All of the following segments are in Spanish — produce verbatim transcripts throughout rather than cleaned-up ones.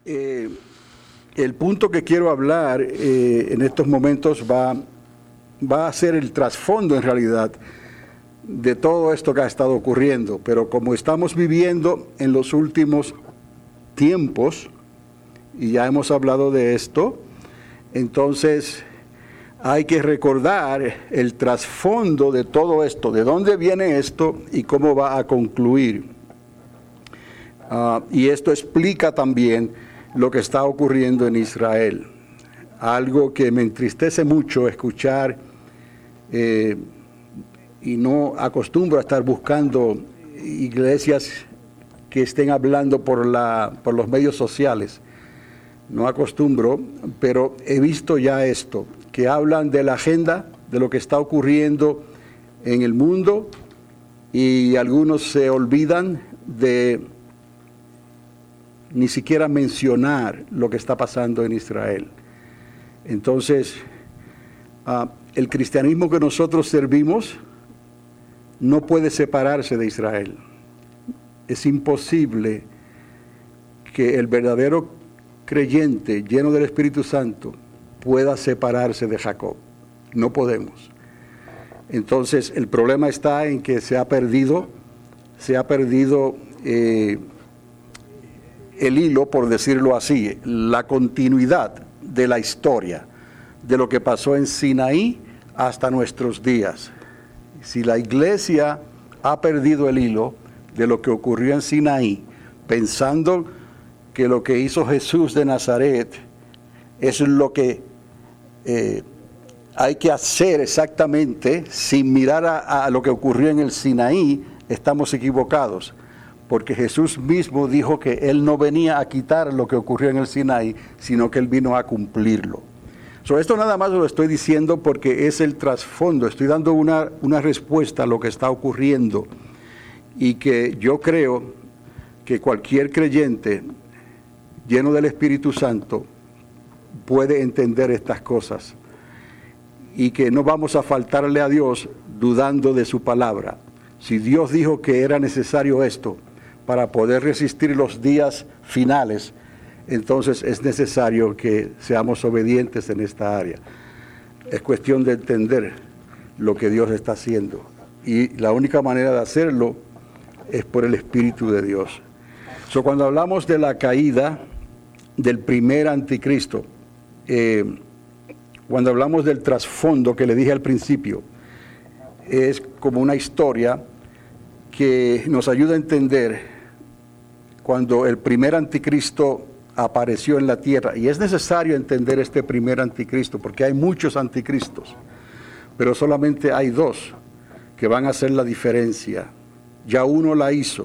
Eh, el punto que quiero hablar eh, en estos momentos va, va a ser el trasfondo en realidad de todo esto que ha estado ocurriendo, pero como estamos viviendo en los últimos tiempos, y ya hemos hablado de esto, entonces hay que recordar el trasfondo de todo esto, de dónde viene esto y cómo va a concluir. Uh, y esto explica también lo que está ocurriendo en Israel. Algo que me entristece mucho escuchar, eh, y no acostumbro a estar buscando iglesias que estén hablando por, la, por los medios sociales. No acostumbro, pero he visto ya esto, que hablan de la agenda, de lo que está ocurriendo en el mundo, y algunos se olvidan de ni siquiera mencionar lo que está pasando en Israel. Entonces, uh, el cristianismo que nosotros servimos no puede separarse de Israel. Es imposible que el verdadero creyente lleno del Espíritu Santo pueda separarse de Jacob. No podemos. Entonces, el problema está en que se ha perdido, se ha perdido eh, el hilo, por decirlo así, la continuidad de la historia, de lo que pasó en Sinaí hasta nuestros días. Si la iglesia ha perdido el hilo de lo que ocurrió en Sinaí, pensando que lo que hizo Jesús de Nazaret es lo que eh, hay que hacer exactamente, sin mirar a, a lo que ocurrió en el Sinaí, estamos equivocados. Porque Jesús mismo dijo que Él no venía a quitar lo que ocurrió en el Sinaí, sino que Él vino a cumplirlo. So, esto nada más lo estoy diciendo porque es el trasfondo. Estoy dando una, una respuesta a lo que está ocurriendo. Y que yo creo que cualquier creyente lleno del Espíritu Santo puede entender estas cosas. Y que no vamos a faltarle a Dios dudando de su palabra. Si Dios dijo que era necesario esto para poder resistir los días finales, entonces es necesario que seamos obedientes en esta área. Es cuestión de entender lo que Dios está haciendo. Y la única manera de hacerlo es por el Espíritu de Dios. So, cuando hablamos de la caída del primer anticristo, eh, cuando hablamos del trasfondo que le dije al principio, es como una historia que nos ayuda a entender cuando el primer anticristo apareció en la tierra. Y es necesario entender este primer anticristo, porque hay muchos anticristos, pero solamente hay dos que van a hacer la diferencia. Ya uno la hizo,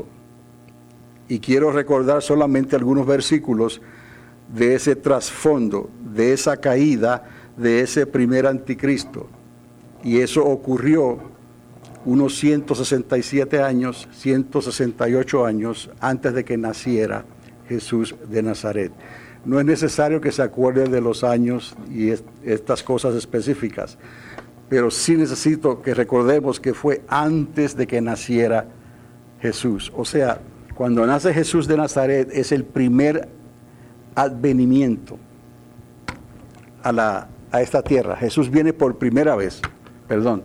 y quiero recordar solamente algunos versículos de ese trasfondo, de esa caída de ese primer anticristo. Y eso ocurrió unos ciento sesenta y siete años, ciento sesenta y ocho años antes de que naciera Jesús de Nazaret. No es necesario que se acuerde de los años y est- estas cosas específicas, pero sí necesito que recordemos que fue antes de que naciera Jesús. O sea, cuando nace Jesús de Nazaret es el primer advenimiento a, la, a esta tierra. Jesús viene por primera vez, perdón.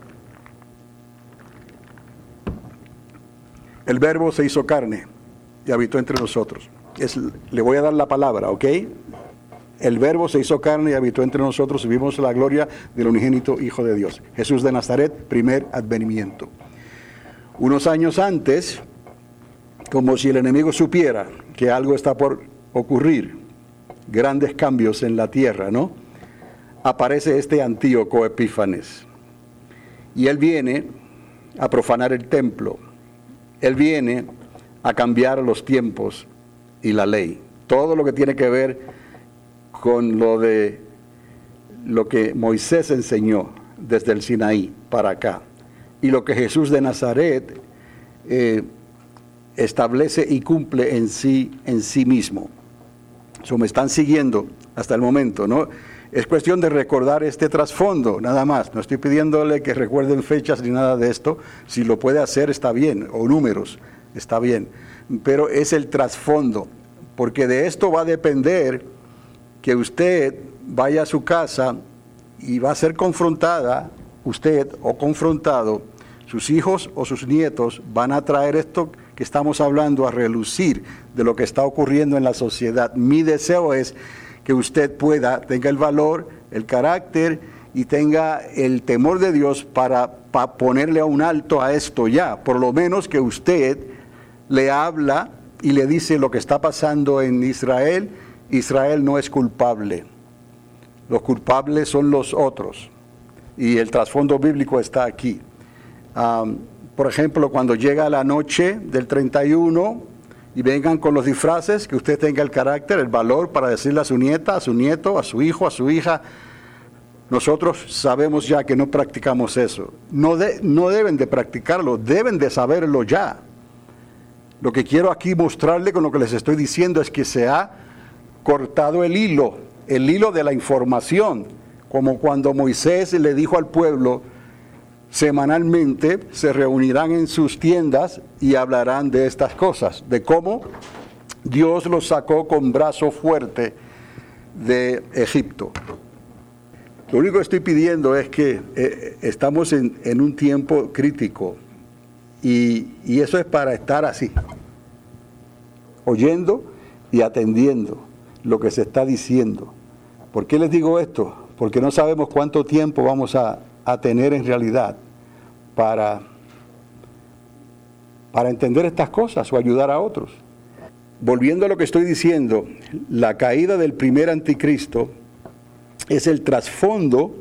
El Verbo se hizo carne y habitó entre nosotros. Es, le voy a dar la palabra, ¿ok? El Verbo se hizo carne y habitó entre nosotros y vimos la gloria del unigénito Hijo de Dios. Jesús de Nazaret, primer advenimiento. Unos años antes, como si el enemigo supiera que algo está por ocurrir, grandes cambios en la tierra, ¿no? Aparece este Antíoco Epífanes. Y él viene a profanar el templo. Él viene a cambiar los tiempos y la ley. Todo lo que tiene que ver con lo de lo que Moisés enseñó desde el Sinaí para acá. Y lo que Jesús de Nazaret eh, establece y cumple en sí, en sí mismo. So, me están siguiendo hasta el momento, ¿no? Es cuestión de recordar este trasfondo, nada más. No estoy pidiéndole que recuerden fechas ni nada de esto. Si lo puede hacer, está bien, o números, está bien. Pero es el trasfondo porque de esto va a depender que usted vaya a su casa y va a ser confrontada, usted o confrontado, sus hijos o sus nietos van a traer esto que estamos hablando a relucir de lo que está ocurriendo en la sociedad. Mi deseo es que usted pueda, tenga el valor, el carácter y tenga el temor de Dios para, para ponerle a un alto a esto ya. Por lo menos que usted le habla y le dice lo que está pasando en Israel. Israel no es culpable. Los culpables son los otros. Y el trasfondo bíblico está aquí. Um, por ejemplo, cuando llega la noche del treinta y uno y vengan con los disfraces, que usted tenga el carácter, el valor para decirle a su nieta, a su nieto, a su hijo, a su hija, nosotros sabemos ya que no practicamos eso. No, de, no deben de practicarlo, deben de saberlo ya. Lo que quiero aquí mostrarle con lo que les estoy diciendo es que se ha cortado el hilo, el hilo de la información, como cuando Moisés le dijo al pueblo, semanalmente se reunirán en sus tiendas y hablarán de estas cosas, de cómo Dios los sacó con brazo fuerte de Egipto. Lo único que estoy pidiendo es que eh, estamos en, en un tiempo crítico y, y eso es para estar así, oyendo y atendiendo lo que se está diciendo. ¿Por qué les digo esto? Porque no sabemos cuánto tiempo vamos a, a tener en realidad para, para entender estas cosas o ayudar a otros. Volviendo a lo que estoy diciendo, la caída del primer anticristo es el trasfondo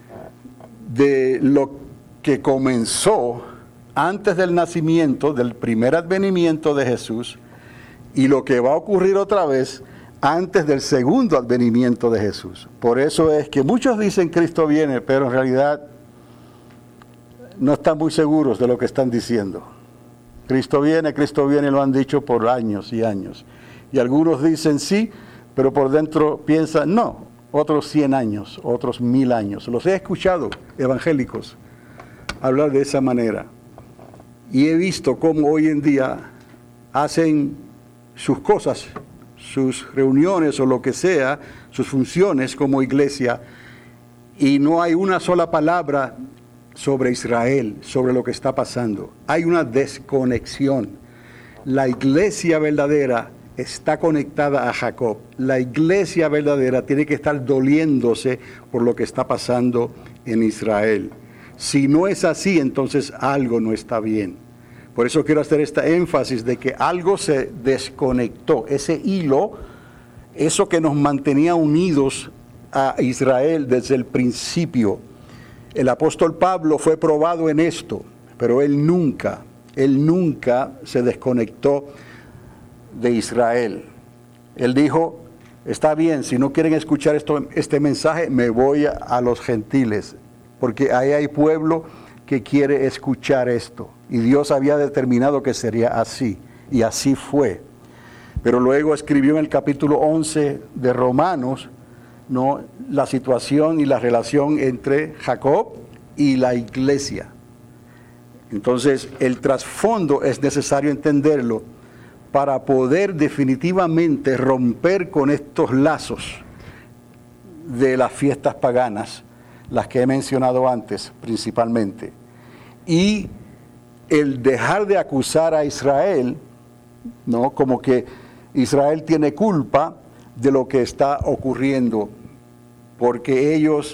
de lo que comenzó antes del nacimiento, del primer advenimiento de Jesús, y lo que va a ocurrir otra vez antes del segundo advenimiento de Jesús. Por eso es que muchos dicen Cristo viene, pero en realidad no están muy seguros de lo que están diciendo. Cristo viene, Cristo viene, lo han dicho por años y años. Y algunos dicen sí, pero por dentro piensan no, otros cien años, otros mil años. Los he escuchado, evangélicos, hablar de esa manera. Y he visto cómo hoy en día hacen sus cosas, sus reuniones o lo que sea, sus funciones como iglesia, y no hay una sola palabra sobre Israel, sobre lo que está pasando. Hay una desconexión. La iglesia verdadera está conectada a Jacob. La iglesia verdadera tiene que estar doliéndose por lo que está pasando en Israel. Si no es así, entonces algo no está bien. Por eso quiero hacer este énfasis de que algo se desconectó. Ese hilo, eso que nos mantenía unidos a Israel desde el principio. El apóstol Pablo fue probado en esto, pero él nunca, él nunca se desconectó de Israel. Él dijo, está bien, si no quieren escuchar esto, este mensaje, me voy a, a los gentiles, porque ahí hay pueblo que quiere escuchar esto. Y Dios había determinado que sería así, y así fue. Pero luego escribió en el capítulo once de Romanos, ¿no?, la situación y la relación entre Jacob y la iglesia. Entonces, el trasfondo es necesario entenderlo para poder definitivamente romper con estos lazos de las fiestas paganas, las que he mencionado antes principalmente, y el dejar de acusar a Israel, ¿no?, como que Israel tiene culpa de lo que está ocurriendo, porque ellos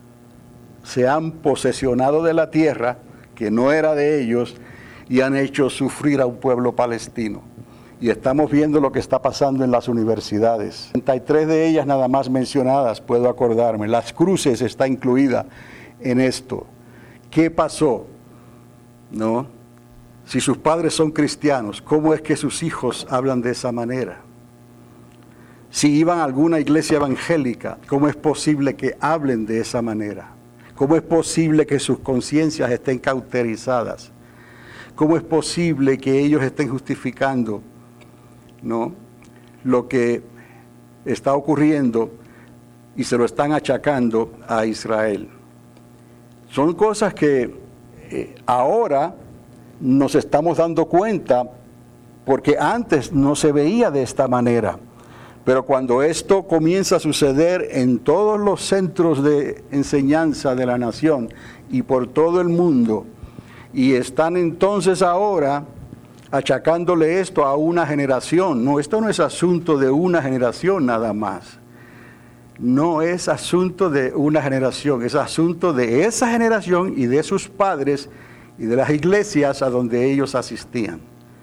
se han posesionado de la tierra que no era de ellos y han hecho sufrir a un pueblo palestino. Y estamos viendo lo que está pasando en las universidades. treinta y tres de ellas nada más mencionadas, puedo acordarme. Las Cruces está incluida en esto. ¿Qué pasó? ¿No? Si sus padres son cristianos, ¿cómo es que sus hijos hablan de esa manera? Si iban a alguna iglesia evangélica, ¿cómo es posible que hablen de esa manera? ¿Cómo es posible que sus conciencias estén cauterizadas? ¿Cómo es posible que ellos estén justificando, ¿no?, lo que está ocurriendo y se lo están achacando a Israel? Son cosas que eh, ahora nos estamos dando cuenta porque antes no se veía de esta manera. Pero cuando esto comienza a suceder en todos los centros de enseñanza de la nación y por todo el mundo, y están entonces ahora achacándole esto a una generación. No, esto no es asunto de una generación nada más. No es asunto de una generación, es asunto de esa generación y de sus padres y de las iglesias a donde ellos asistían.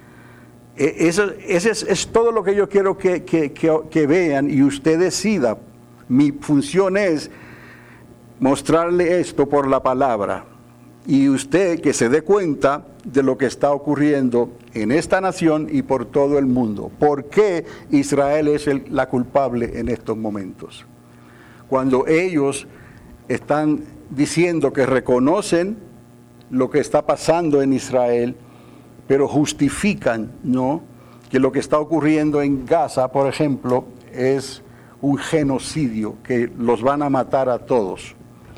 Eso, ese es, es todo lo que yo quiero que, que, que, que vean y usted decida. Mi función es mostrarle esto por la palabra y usted que se dé cuenta de lo que está ocurriendo en esta nación y por todo el mundo. ¿Por qué Israel es el, la culpable en estos momentos? Cuando ellos están diciendo que reconocen lo que está pasando en Israel, pero justifican, ¿no?, que lo que está ocurriendo en Gaza, por ejemplo, es un genocidio, que los van a matar a todos.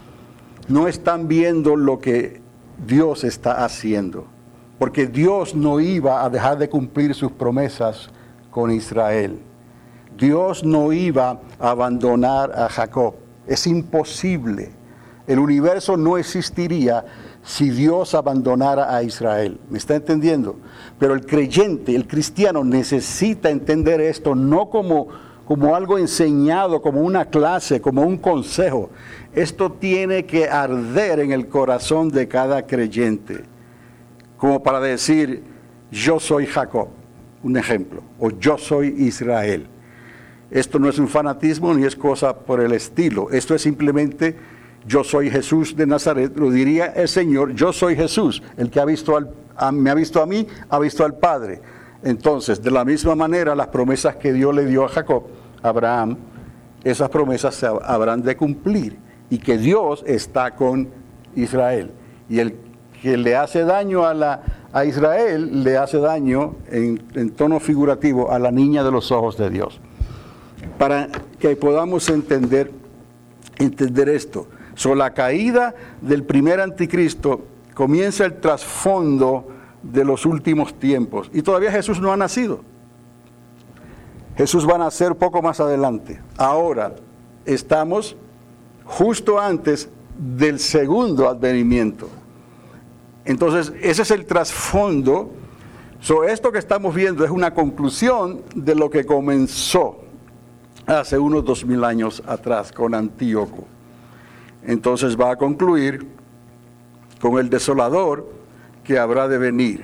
No están viendo lo que Dios está haciendo, porque Dios no iba a dejar de cumplir sus promesas con Israel. Dios no iba a abandonar a Jacob. Es imposible. El universo no existiría si Dios abandonara a Israel. ¿Me está entendiendo? Pero el creyente, el cristiano, necesita entender esto no como, como algo enseñado, como una clase, como un consejo. Esto tiene que arder en el corazón de cada creyente, como para decir, yo soy Jacob, un ejemplo, o yo soy Israel. Esto no es un fanatismo ni es cosa por el estilo. Esto es simplemente, yo soy Jesús de Nazaret, lo diría el Señor, yo soy Jesús, el que ha visto al, a, me ha visto a mí, ha visto al Padre. Entonces, de la misma manera, las promesas que Dios le dio a Jacob, a Abraham, esas promesas se habrán de cumplir, y que Dios está con Israel. Y el que le hace daño a, la, a Israel, le hace daño, en, en tono figurativo, a la niña de los ojos de Dios. Para que podamos entender, entender esto. So, la caída del primer anticristo comienza el trasfondo de los últimos tiempos. Y todavía Jesús no ha nacido. Jesús va a nacer poco más adelante. Ahora estamos justo antes del segundo advenimiento. Entonces, ese es el trasfondo. So, esto que estamos viendo es una conclusión de lo que comenzó hace unos dos mil años atrás con Antíoco. Entonces va a concluir con el desolador que habrá de venir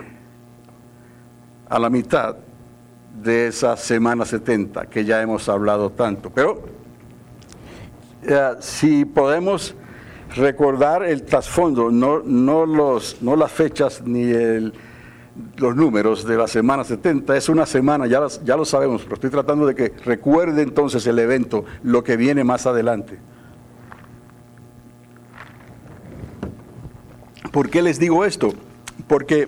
a la mitad de esa semana setenta que ya hemos hablado tanto. Pero eh, si podemos recordar el trasfondo, no, no, los, no las fechas ni el, los números de la semana setenta, es una semana, ya, las, ya lo sabemos, pero estoy tratando de que recuerde entonces el evento, lo que viene más adelante. ¿Por qué les digo esto? Porque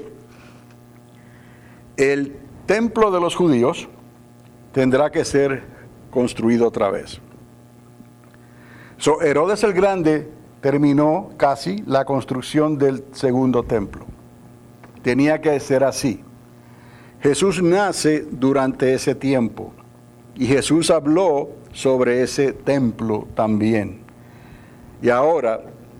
el templo de los judíos tendrá que ser construido otra vez. So, Herodes el Grande terminó casi la construcción del segundo templo. Tenía que ser así. Jesús nace durante ese tiempo y Jesús habló sobre ese templo también. Y ahora,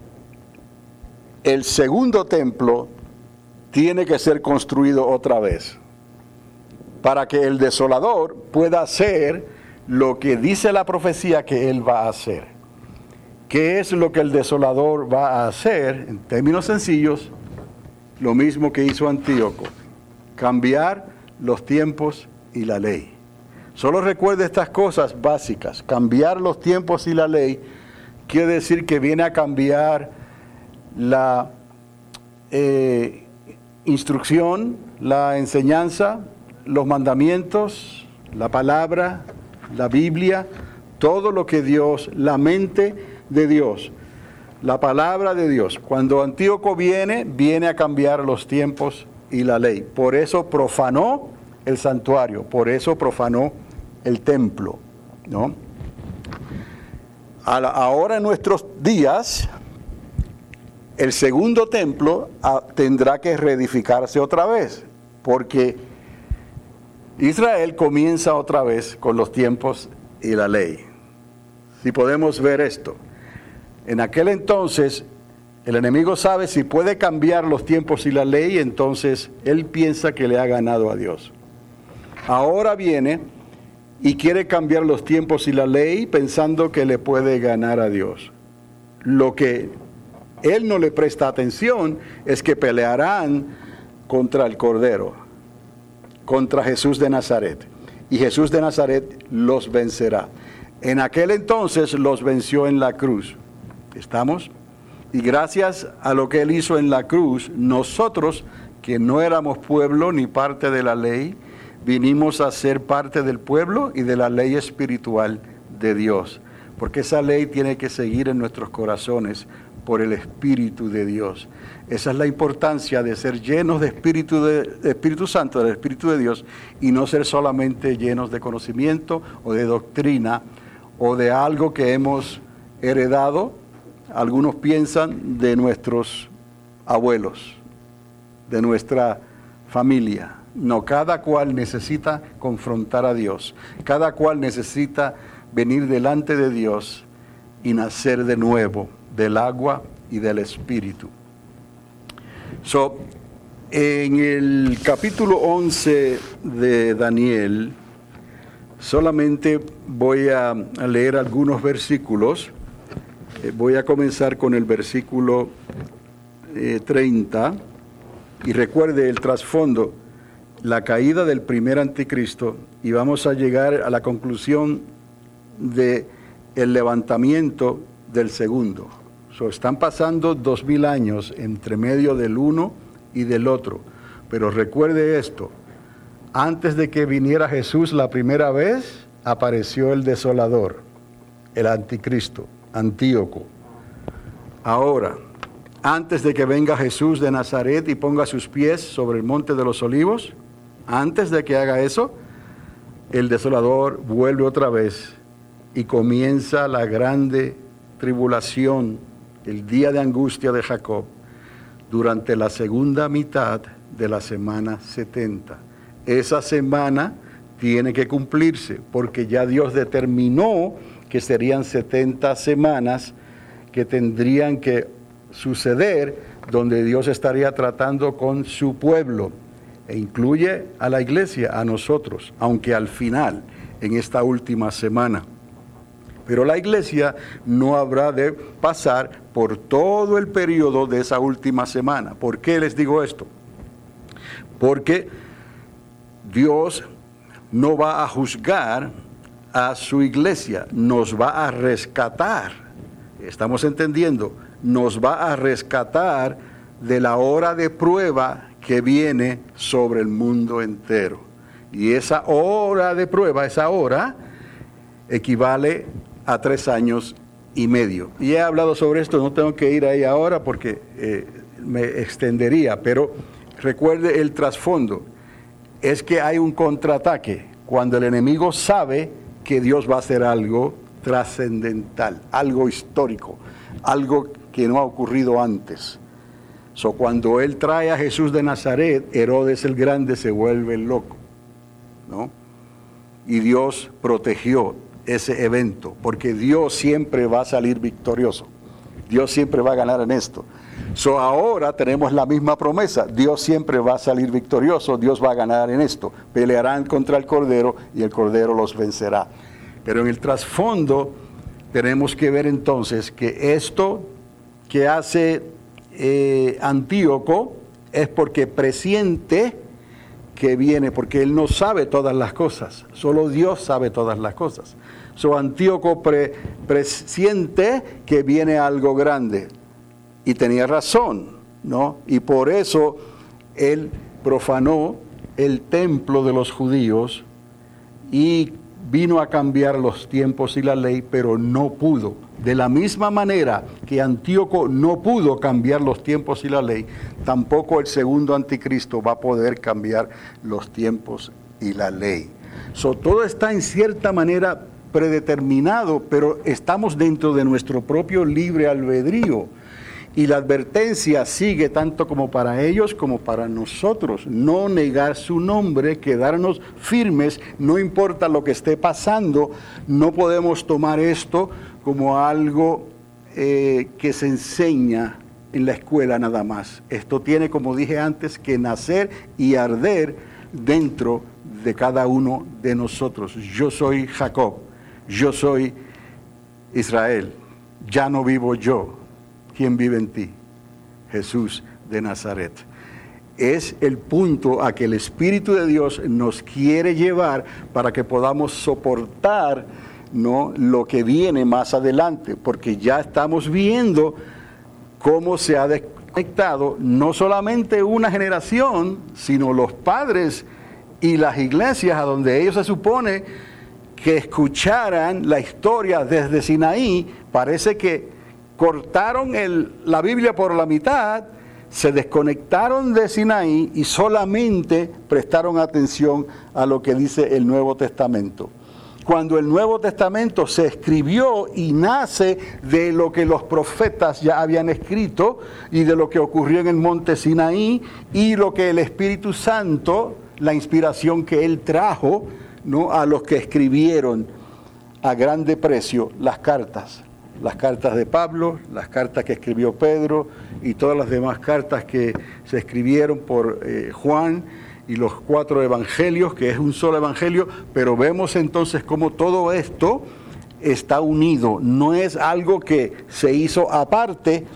el segundo templo tiene que ser construido otra vez para que el desolador pueda hacer lo que dice la profecía que él va a hacer. ¿Qué es lo que el desolador va a hacer? En términos sencillos, lo mismo que hizo Antíoco: cambiar los tiempos y la ley. Solo recuerde estas cosas básicas. Cambiar los tiempos y la ley quiere decir que viene a cambiar la eh, instrucción, la enseñanza, los mandamientos, la palabra, la Biblia, todo lo que Dios, la mente de Dios, la palabra de Dios. Cuando Antíoco viene, viene a cambiar los tiempos y la ley. Por eso profanó el santuario, por eso profanó el templo, ¿no? Ahora en nuestros días, el segundo templo ah, tendrá que reedificarse otra vez, porque Israel comienza otra vez con los tiempos y la ley. Si podemos ver esto, en aquel entonces el enemigo sabe si puede cambiar los tiempos y la ley, entonces él piensa que le ha ganado a Dios. Ahora viene y quiere cambiar los tiempos y la ley pensando que le puede ganar a Dios. Lo que él no le presta atención es que pelearán contra el Cordero, contra Jesús de Nazaret. Y Jesús de Nazaret los vencerá. En aquel entonces los venció en la cruz. ¿Estamos? Y gracias a lo que él hizo en la cruz, nosotros, que no éramos pueblo ni parte de la ley, vinimos a ser parte del pueblo y de la ley espiritual de Dios. Porque esa ley tiene que seguir en nuestros corazones por el Espíritu de Dios. Esa es la importancia de ser llenos de Espíritu, de, de Espíritu Santo, del Espíritu de Dios, y no ser solamente llenos de conocimiento o de doctrina o de algo que hemos heredado. Algunos piensan de nuestros abuelos, de nuestra familia. No, cada cual necesita confrontar a Dios. Cada cual necesita venir delante de Dios y nacer de nuevo del agua y del Espíritu. So, en el capítulo once de Daniel, solamente voy a leer algunos versículos. Voy a comenzar con el versículo eh, treinta, y recuerde el trasfondo, la caída del primer anticristo, y vamos a llegar a la conclusión de el levantamiento del segundo. So, están pasando dos mil años entre medio del uno y del otro, pero recuerde esto, antes de que viniera Jesús la primera vez, apareció el desolador, el anticristo, Antíoco. Ahora, antes de que venga Jesús de Nazaret y ponga sus pies sobre el monte de los olivos, antes de que haga eso, el desolador vuelve otra vez y comienza la grande tribulación, el día de angustia de Jacob, durante la segunda mitad de la semana setenta. Esa semana tiene que cumplirse, porque ya Dios determinó que serían setenta semanas que tendrían que suceder, donde Dios estaría tratando con su pueblo, e incluye a la iglesia, a nosotros, aunque al final, en esta última semana. Pero la iglesia no habrá de pasar por todo el periodo de esa última semana. ¿Por qué les digo esto? Porque Dios no va a juzgar a su iglesia, nos va a rescatar. ¿Estamos entendiendo? Nos va a rescatar de la hora de prueba que viene sobre el mundo entero. Y esa hora de prueba, esa hora, equivale a tres años y medio. Y he hablado sobre esto, no tengo que ir ahí ahora porque eh, me extendería, pero recuerde el trasfondo, es que hay un contraataque cuando el enemigo sabe que Dios va a hacer algo trascendental, algo histórico, algo que no ha ocurrido antes. So, cuando él trae a Jesús de Nazaret, Herodes el Grande se vuelve loco, ¿no? Y Dios protegió ese evento, porque Dios siempre va a salir victorioso. Dios siempre va a ganar en esto. So, ahora tenemos la misma promesa. Dios siempre va a salir victorioso. Dios va a ganar en esto. Pelearán contra el Cordero y el Cordero los vencerá. Pero en el trasfondo tenemos que ver entonces que esto que hace eh, Antíoco es porque presiente que viene, porque él no sabe todas las cosas. Solo Dios sabe todas las cosas. So, Antíoco pre, presiente que viene algo grande. Y tenía razón, ¿no? Y por eso él profanó el templo de los judíos y vino a cambiar los tiempos y la ley, pero no pudo. De la misma manera que Antíoco no pudo cambiar los tiempos y la ley, tampoco el segundo anticristo va a poder cambiar los tiempos y la ley. So, todo está en cierta manera predeterminado, pero estamos dentro de nuestro propio libre albedrío. Y la advertencia sigue tanto como para ellos como para nosotros. No negar su nombre, quedarnos firmes, no importa lo que esté pasando. No podemos tomar esto como algo eh, que se enseña en la escuela nada más. Esto tiene, como dije antes, que nacer y arder dentro de cada uno de nosotros. Yo soy Jacob, yo soy Israel, ya no vivo yo. ¿Quién vive en ti? Jesús de Nazaret. Es el punto a que el Espíritu de Dios nos quiere llevar para que podamos soportar, ¿no?, lo que viene más adelante, porque ya estamos viendo cómo se ha desconectado no solamente una generación, sino los padres y las iglesias a donde ellos se supone que escucharan la historia desde Sinaí. Parece que cortaron el, la Biblia por la mitad, se desconectaron de Sinaí y solamente prestaron atención a lo que dice el Nuevo Testamento. Cuando el Nuevo Testamento se escribió y nace de lo que los profetas ya habían escrito y de lo que ocurrió en el monte Sinaí y lo que el Espíritu Santo, la inspiración que Él trajo, ¿no?, a los que escribieron a grande precio las cartas. Las cartas de Pablo, las cartas que escribió Pedro y todas las demás cartas que se escribieron por eh, Juan y los cuatro evangelios, que es un solo evangelio, pero vemos entonces cómo todo esto está unido. No es algo que se hizo aparte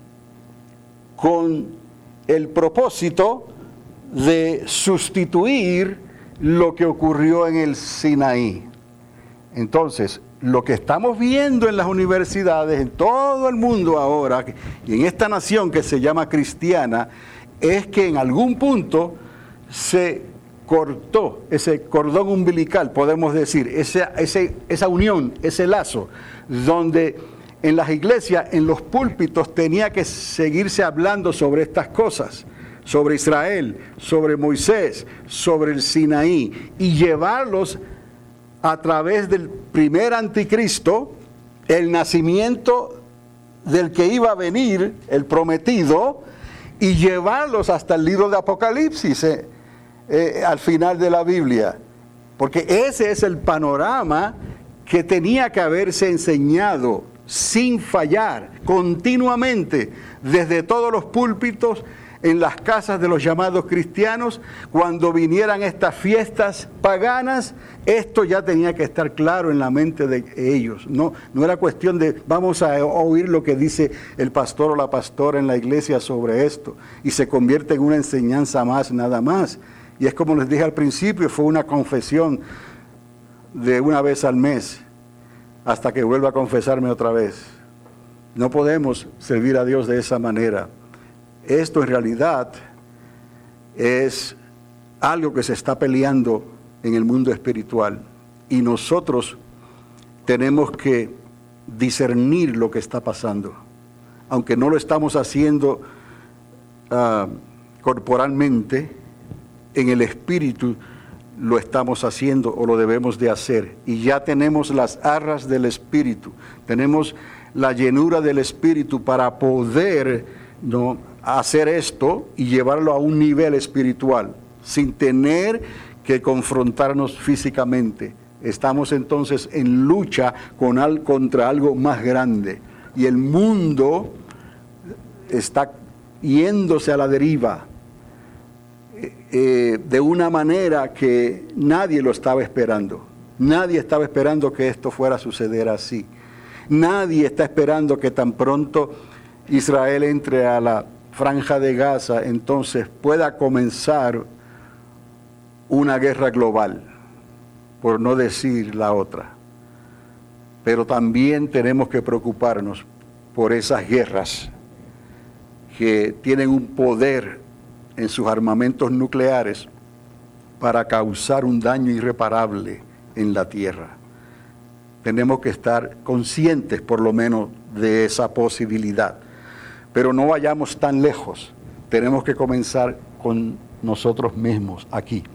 con el propósito de sustituir lo que ocurrió en el Sinaí. Entonces, lo que estamos viendo en las universidades, en todo el mundo ahora, y en esta nación que se llama cristiana, es que en algún punto se cortó ese cordón umbilical, podemos decir, esa, ese, esa unión, ese lazo, donde en las iglesias, en los púlpitos, tenía que seguirse hablando sobre estas cosas, sobre Israel, sobre Moisés, sobre el Sinaí, y llevarlos a través del primer anticristo, el nacimiento del que iba a venir, el prometido, y llevarlos hasta el libro de Apocalipsis, eh, eh, al final de la Biblia. Porque ese es el panorama que tenía que haberse enseñado sin fallar, continuamente, desde todos los púlpitos, en las casas de los llamados cristianos. Cuando vinieran estas fiestas paganas, esto ya tenía que estar claro en la mente de ellos. No, no era cuestión de vamos a oír lo que dice el pastor o la pastora en la iglesia sobre esto, y se convierte en una enseñanza más, nada más. Y es como les dije al principio, fue una confesión de una vez al mes, hasta que vuelva a confesarme otra vez. No podemos servir a Dios de esa manera. Esto en realidad es algo que se está peleando en el mundo espiritual, y nosotros tenemos que discernir lo que está pasando, aunque no lo estamos haciendo uh, corporalmente. En el espíritu lo estamos haciendo, o lo debemos de hacer, y ya tenemos las arras del espíritu, tenemos la llenura del espíritu para poder, ¿no?, hacer esto y llevarlo a un nivel espiritual, sin tener que confrontarnos físicamente. Estamos entonces en lucha con al, contra algo más grande, y el mundo está yéndose a la deriva eh, de una manera que nadie lo estaba esperando. Nadie estaba esperando que esto fuera a suceder así. Nadie está esperando que tan pronto Israel entre a la Franja de Gaza, entonces pueda comenzar una guerra global, por no decir la otra. Pero también tenemos que preocuparnos por esas guerras que tienen un poder en sus armamentos nucleares para causar un daño irreparable en la tierra. Tenemos que estar conscientes por lo menos de esa posibilidad. Pero no vayamos tan lejos, tenemos que comenzar con nosotros mismos aquí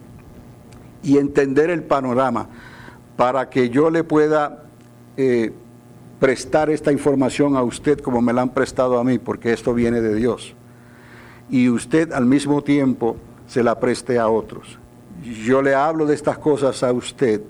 y entender el panorama para que yo le pueda eh, prestar esta información a usted como me la han prestado a mí, porque esto viene de Dios. Y usted al mismo tiempo se la preste a otros. Yo le hablo de estas cosas a usted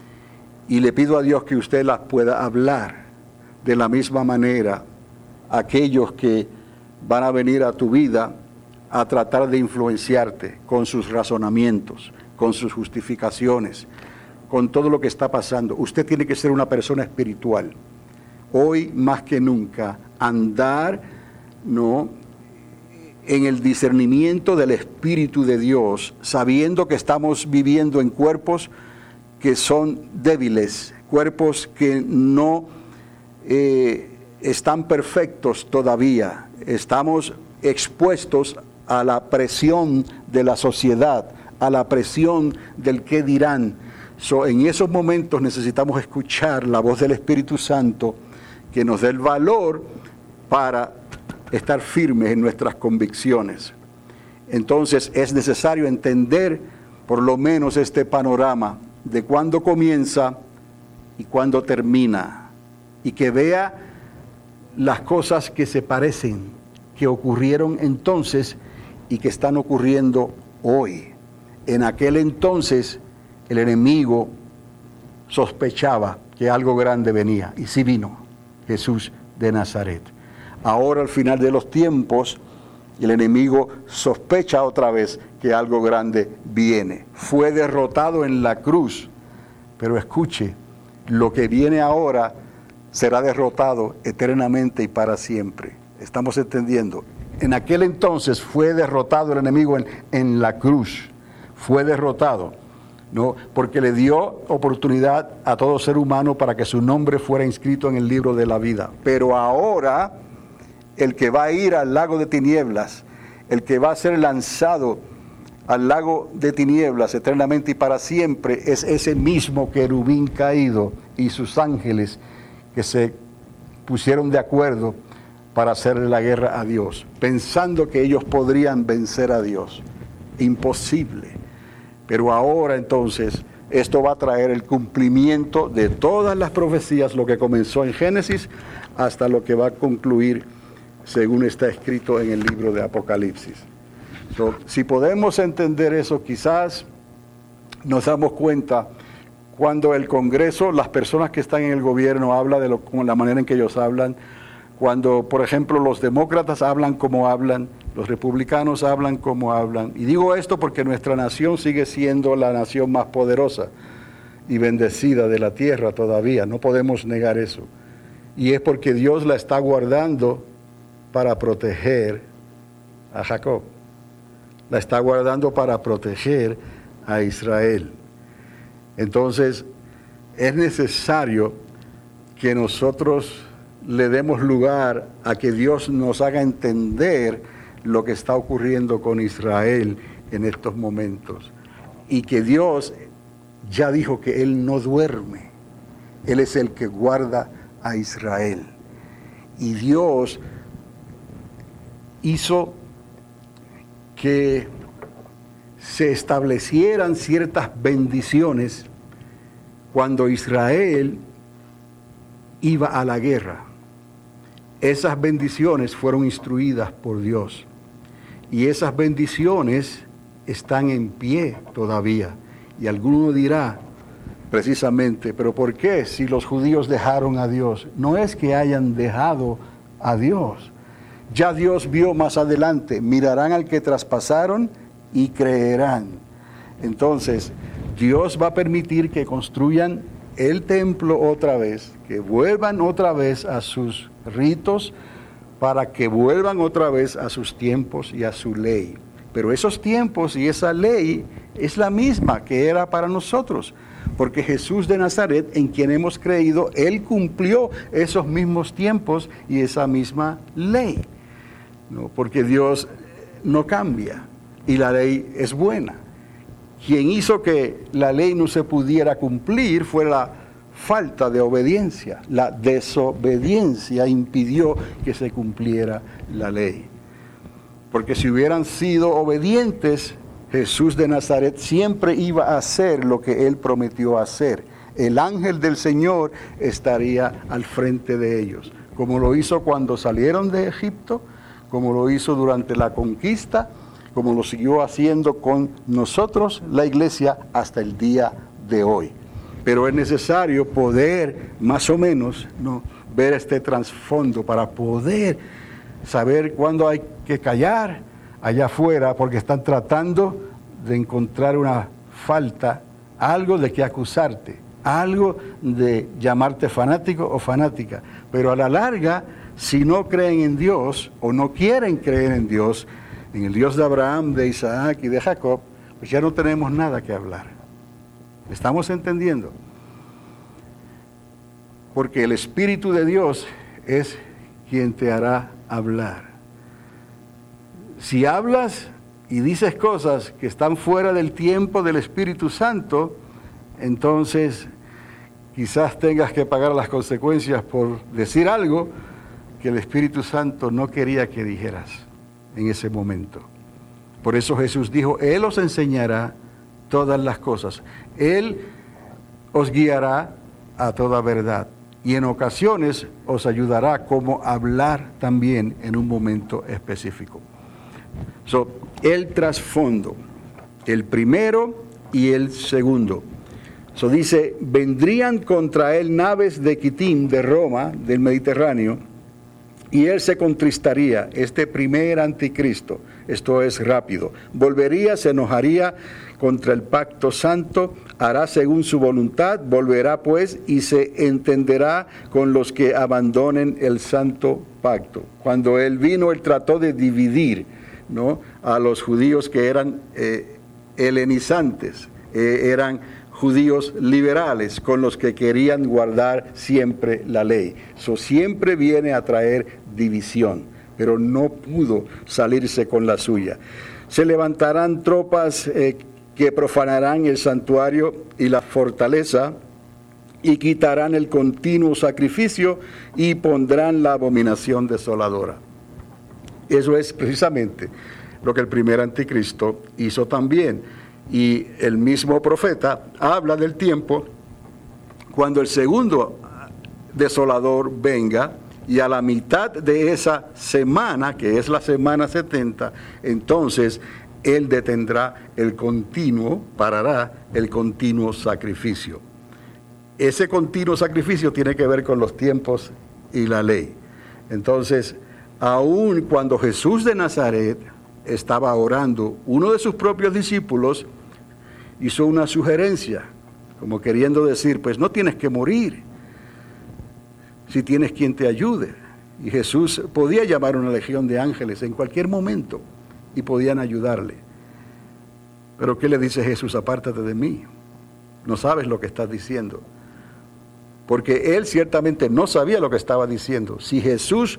y le pido a Dios que usted las pueda hablar de la misma manera a aquellos que van a venir a tu vida a tratar de influenciarte con sus razonamientos, con sus justificaciones, con todo lo que está pasando. Usted tiene que ser una persona espiritual. Hoy más que nunca, andar, ¿no?, en el discernimiento del Espíritu de Dios, sabiendo que estamos viviendo en cuerpos que son débiles, cuerpos que no eh, están perfectos todavía. Estamos expuestos a la presión de la sociedad, a la presión del qué dirán. So, en esos momentos necesitamos escuchar la voz del Espíritu Santo que nos dé el valor para estar firmes en nuestras convicciones. Entonces es necesario entender por lo menos este panorama de cuándo comienza y cuándo termina, y que vea las cosas que se parecen, que ocurrieron entonces y que están ocurriendo hoy. En aquel entonces el enemigo sospechaba que algo grande venía, y sí vino, Jesús de Nazaret. Ahora, al final de los tiempos, el enemigo sospecha otra vez que algo grande viene. Fue derrotado en la cruz, pero escuche, lo que viene ahora será derrotado eternamente y para siempre. ¿Estamos entendiendo? En aquel entonces fue derrotado el enemigo en, en la cruz. Fue derrotado, ¿no?, porque le dio oportunidad a todo ser humano para que su nombre fuera inscrito en el libro de la vida. Pero ahora, el que va a ir al lago de tinieblas, el que va a ser lanzado al lago de tinieblas eternamente y para siempre, es ese mismo querubín caído y sus ángeles que se pusieron de acuerdo para hacerle la guerra a Dios, pensando que ellos podrían vencer a Dios. Imposible. Pero ahora entonces esto va a traer el cumplimiento de todas las profecías, lo que comenzó en Génesis hasta lo que va a concluir según está escrito en el libro de Apocalipsis. So, si podemos entender eso, quizás nos damos cuenta cuando el Congreso, las personas que están en el gobierno hablan de lo, con la manera en que ellos hablan, cuando, por ejemplo, los demócratas hablan como hablan, los republicanos hablan como hablan. Y digo esto porque nuestra nación sigue siendo la nación más poderosa y bendecida de la tierra todavía, no podemos negar eso. Y es porque Dios la está guardando para proteger a Jacob. La está guardando para proteger a Israel. Entonces, es necesario que nosotros le demos lugar a que Dios nos haga entender lo que está ocurriendo con Israel en estos momentos. Y que Dios ya dijo que Él no duerme. Él es el que guarda a Israel. Y Dios hizo que se establecieran ciertas bendiciones cuando Israel iba a la guerra. Esas bendiciones fueron instruidas por Dios. Y esas bendiciones están en pie todavía. Y alguno dirá, precisamente, ¿pero por qué si los judíos dejaron a Dios? No es que hayan dejado a Dios. Ya Dios vio más adelante, mirarán al que traspasaron y creerán. Entonces, Dios va a permitir que construyan el templo otra vez, que vuelvan otra vez a sus ritos, para que vuelvan otra vez a sus tiempos y a su ley. Pero esos tiempos y esa ley es la misma que era para nosotros, porque Jesús de Nazaret, en quien hemos creído, Él cumplió esos mismos tiempos y esa misma ley. ¿No? Porque Dios no cambia y la ley es buena. Quien hizo que la ley no se pudiera cumplir fue la falta de obediencia. La desobediencia impidió que se cumpliera la ley. Porque si hubieran sido obedientes, Jesús de Nazaret siempre iba a hacer lo que Él prometió hacer. el ángel del Señor estaría al frente de ellos, como lo hizo cuando salieron de Egipto, como lo hizo durante la conquista, como lo siguió haciendo con nosotros, la iglesia, hasta el día de hoy. Pero es necesario poder, más o menos, ¿no?, ver este trasfondo para poder saber cuándo hay que callar allá afuera, porque están tratando de encontrar una falta, algo de que acusarte, algo de llamarte fanático o fanática. Pero a la larga, si no creen en Dios o no quieren creer en Dios, en el Dios de Abraham, de Isaac y de Jacob, pues ya no tenemos nada que hablar. ¿Estamos entendiendo? Porque el Espíritu de Dios es quien te hará hablar. Si hablas y dices cosas que están fuera del tiempo del Espíritu Santo, entonces quizás tengas que pagar las consecuencias por decir algo que el Espíritu Santo no quería que dijeras en ese momento. Por eso Jesús dijo, Él os enseñará todas las cosas. Él os guiará a toda verdad. Y en ocasiones os ayudará como hablar también en un momento específico. So, el trasfondo, el primero y el segundo. So, dice, vendrían contra él naves de Quitim, de Roma, del Mediterráneo, y él se contristaría, este primer anticristo, esto es rápido, volvería, se enojaría contra el pacto santo, hará según su voluntad, volverá pues y se entenderá con los que abandonen el santo pacto. Cuando él vino, él trató de dividir, ¿no?, a los judíos que eran eh, helenizantes, eh, eran judíos liberales, con los que querían guardar siempre la ley. Eso siempre viene a traer división, pero no pudo salirse con la suya. Se levantarán tropas eh, que profanarán el santuario y la fortaleza, y quitarán el continuo sacrificio y pondrán la abominación desoladora. Eso es precisamente lo que el primer anticristo hizo también. Y el mismo profeta habla del tiempo cuando el segundo desolador venga, y a la mitad de esa semana, que es la semana setenta, entonces él detendrá el continuo, parará el continuo sacrificio. Ese continuo sacrificio tiene que ver con los tiempos y la ley. Entonces, aun cuando Jesús de Nazaret estaba orando, uno de sus propios discípulos hizo una sugerencia, como queriendo decir, pues no tienes que morir, si tienes quien te ayude. Y Jesús podía llamar una legión de ángeles en cualquier momento y podían ayudarle. Pero ¿qué le dice Jesús? Apártate de mí, no sabes lo que estás diciendo. Porque él ciertamente no sabía lo que estaba diciendo. Si Jesús,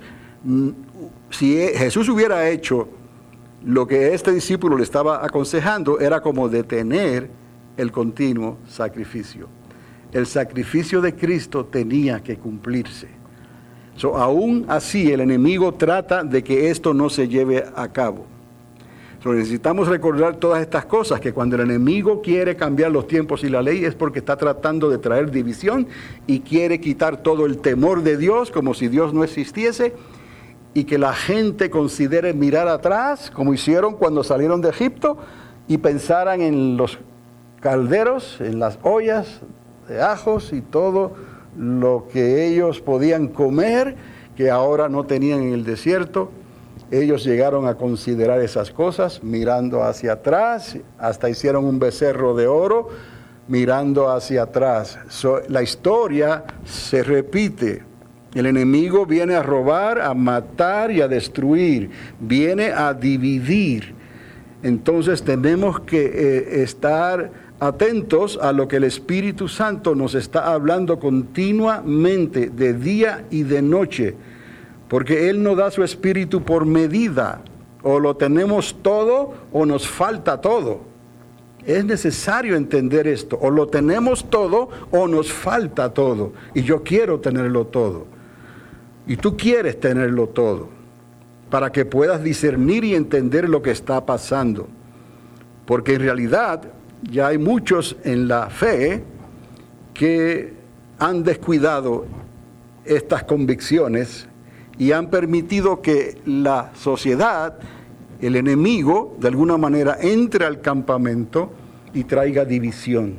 si Jesús hubiera hecho lo que este discípulo le estaba aconsejando, era como detener el continuo sacrificio. El sacrificio de Cristo tenía que cumplirse. So, aún así, el enemigo trata de que esto no se lleve a cabo. So, necesitamos recordar todas estas cosas, que cuando el enemigo quiere cambiar los tiempos y la ley es porque está tratando de traer división y quiere quitar todo el temor de Dios, como si Dios no existiese, y que la gente considere mirar atrás, como hicieron cuando salieron de Egipto, y pensaran en los calderos, en las ollas de ajos y todo lo que ellos podían comer, que ahora no tenían en el desierto. Ellos llegaron a considerar esas cosas mirando hacia atrás, hasta hicieron un becerro de oro mirando hacia atrás. So, la historia se repite. El enemigo viene a robar, a matar y a destruir, viene a dividir. Entonces tenemos que eh, estar atentos a lo que el Espíritu Santo nos está hablando continuamente, de día y de noche, porque Él no da su Espíritu por medida, o lo tenemos todo o nos falta todo. Es necesario entender esto, o lo tenemos todo o nos falta todo, y yo quiero tenerlo todo, y tú quieres tenerlo todo, para que puedas discernir y entender lo que está pasando, porque en realidad ya hay muchos en la fe que han descuidado estas convicciones y han permitido que la sociedad, el enemigo, de alguna manera entre al campamento y traiga división.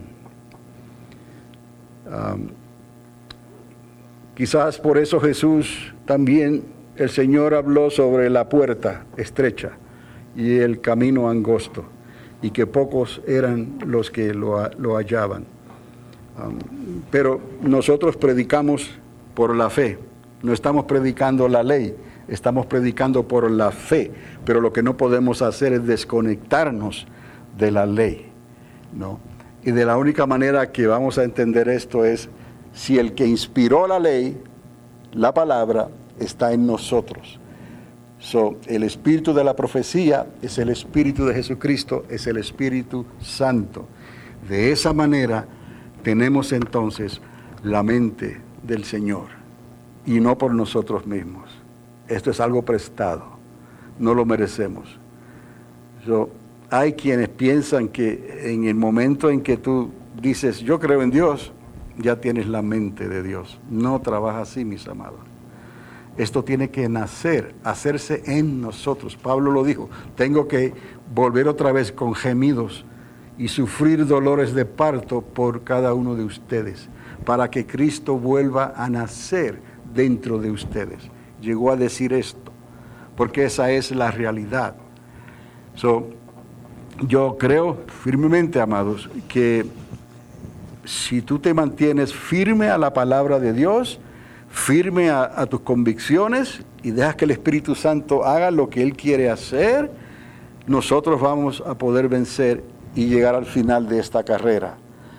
Um, quizás por eso Jesús también, el Señor habló sobre la puerta estrecha y el camino angosto, y que pocos eran los que lo, lo hallaban. Um, pero nosotros predicamos por la fe, no estamos predicando la ley, estamos predicando por la fe, pero lo que no podemos hacer es desconectarnos de la ley, ¿no? Y de la única manera que vamos a entender esto es si el que inspiró la ley, la palabra, está en nosotros. So, el espíritu de la profecía es el espíritu de Jesucristo, es el Espíritu Santo. De esa manera tenemos entonces la mente del Señor y no por nosotros mismos. Esto es algo prestado, no lo merecemos. So, hay quienes piensan que en el momento en que tú dices, yo creo en Dios, ya tienes la mente de Dios. No trabaja así, mis amados. Esto tiene que nacer, hacerse en nosotros. Pablo lo dijo, tengo que volver otra vez con gemidos y sufrir dolores de parto por cada uno de ustedes, para que Cristo vuelva a nacer dentro de ustedes. Llegó a decir esto, porque esa es la realidad. So, yo creo firmemente, amados, que si tú te mantienes firme a la palabra de Dios, firme a, a tus convicciones y dejas que el Espíritu Santo haga lo que Él quiere hacer, nosotros vamos a poder vencer y llegar al final de esta carrera,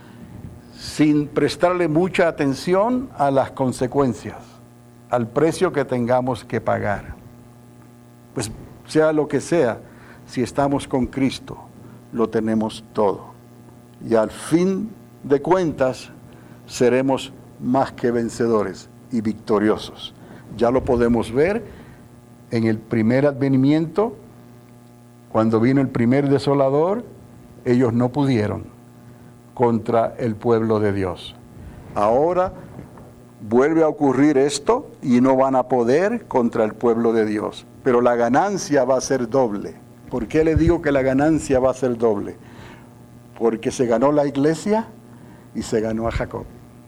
sin prestarle mucha atención a las consecuencias, al precio que tengamos que pagar. Pues sea lo que sea, si estamos con Cristo, lo tenemos todo. Y al fin de cuentas, seremos más que vencedores y victoriosos. Ya lo podemos ver en el primer advenimiento, cuando vino el primer desolador, ellos no pudieron contra el pueblo de Dios. Ahora vuelve a ocurrir esto y no van a poder contra el pueblo de Dios. Pero la ganancia va a ser doble. ¿Por qué le digo que la ganancia va a ser doble? Porque se ganó la iglesia y se ganó a Jacob.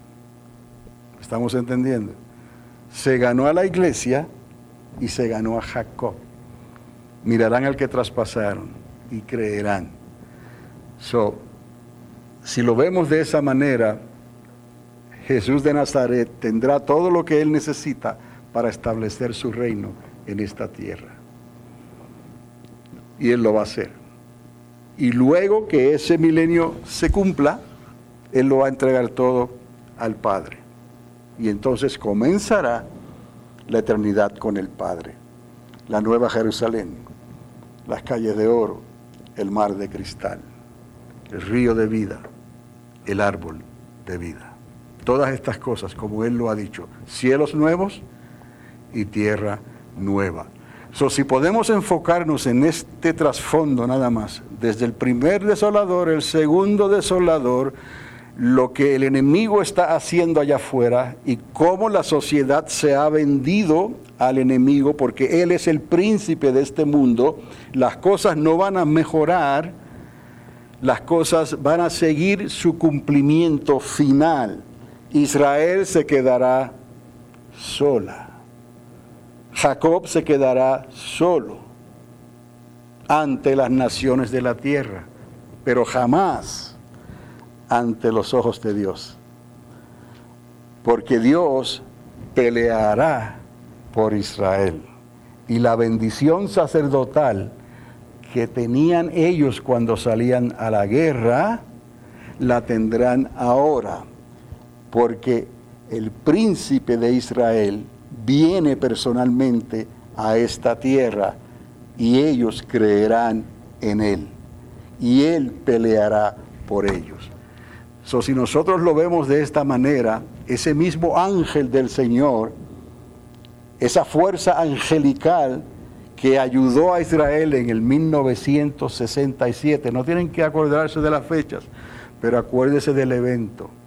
¿Estamos entendiendo? Se ganó a la iglesia y se ganó a Jacob. Mirarán al que traspasaron y creerán. So, si lo vemos de esa manera, Jesús de Nazaret tendrá todo lo que Él necesita para establecer su reino en esta tierra. Y Él lo va a hacer. Y luego que ese milenio se cumpla, Él lo va a entregar todo al Padre. Y entonces comenzará la eternidad con el Padre. La nueva Jerusalén, las calles de oro, el mar de cristal, el río de vida, el árbol de vida. Todas estas cosas, como Él lo ha dicho, cielos nuevos y tierra nueva. So, si podemos enfocarnos en este trasfondo nada más, desde el primer desolador, el segundo desolador, lo que el enemigo está haciendo allá afuera y cómo la sociedad se ha vendido al enemigo, porque él es el príncipe de este mundo, las cosas no van a mejorar, las cosas van a seguir su cumplimiento final. Israel se quedará sola. Jacob se quedará solo ante las naciones de la tierra, pero jamás ante los ojos de Dios. Porque Dios peleará por Israel. Y la bendición sacerdotal que tenían ellos cuando salían a la guerra, la tendrán ahora. Porque el príncipe de Israel viene personalmente a esta tierra y ellos creerán en él. Y él peleará por ellos. So, si nosotros lo vemos de esta manera, ese mismo ángel del Señor, esa fuerza angelical que ayudó a Israel en el mil novecientos sesenta y siete, no tienen que acordarse de las fechas, pero acuérdese del evento,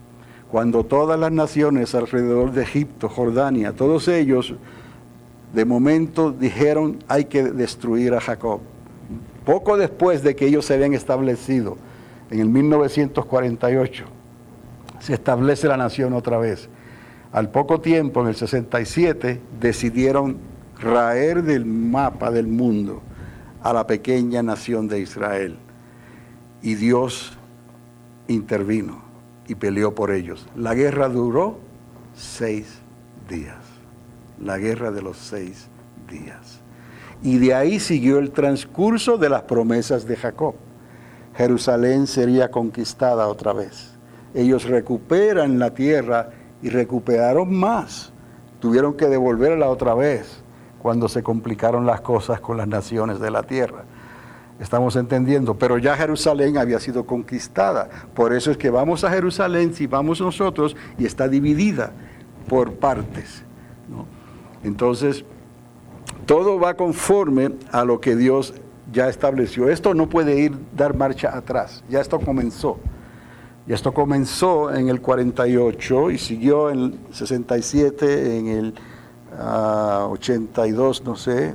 cuando todas las naciones alrededor de Egipto, Jordania, todos ellos de momento dijeron hay que destruir a Jacob. Poco después de que ellos se habían establecido, en el mil novecientos cuarenta y ocho, se establece la nación otra vez. Al poco tiempo, en el sesenta y siete, decidieron raer del mapa del mundo a la pequeña nación de Israel. Y Dios intervino y peleó por ellos. La guerra duró seis días. La guerra de los seis días. Y de ahí siguió el transcurso de las promesas de Jacob. Jerusalén sería conquistada otra vez. Ellos recuperan la tierra y recuperaron más. Tuvieron que devolverla otra vez cuando se complicaron las cosas con las naciones de la tierra. Estamos entendiendo, pero ya Jerusalén había sido conquistada. Por eso es que vamos a Jerusalén, si vamos nosotros, y está dividida por partes, ¿no? Entonces, todo va conforme a lo que Dios ya estableció. Esto no puede ir, dar marcha atrás. Ya esto comenzó. Y esto comenzó en el cuarenta y ocho y siguió en el sesenta y siete, en el uh, ochenta y dos, no sé,